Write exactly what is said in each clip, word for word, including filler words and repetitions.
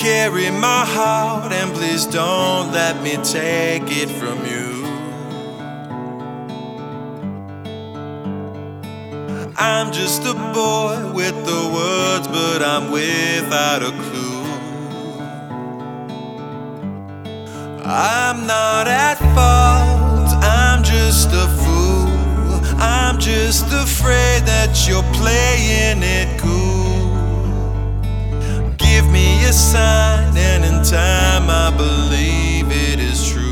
carry my heart, and please don't let me take it from you. I'm just a boy with the words, but I'm without a clue. I'm not at fault, I'm just a fool. I'm just afraid that you're playing it cool. Give me a sign, and in time I believe it is true.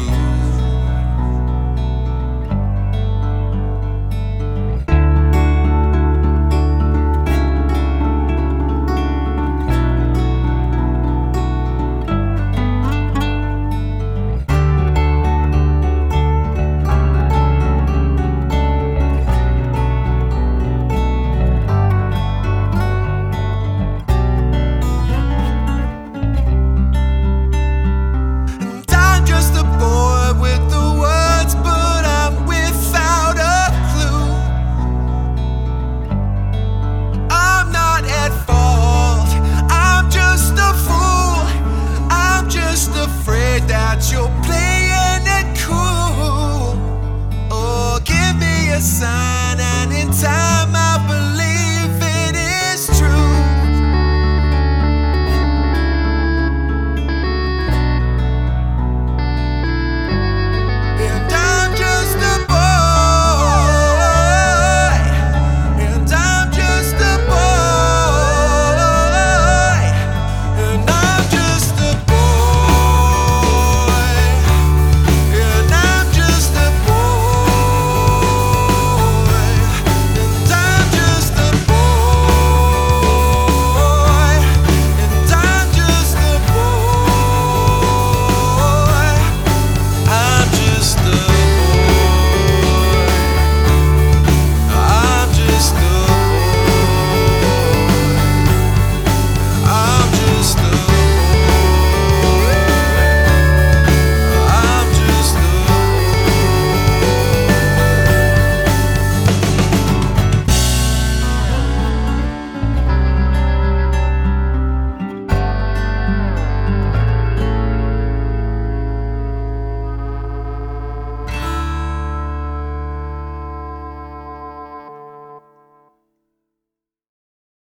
That you're playing it cool. Oh, give me a sign, and in time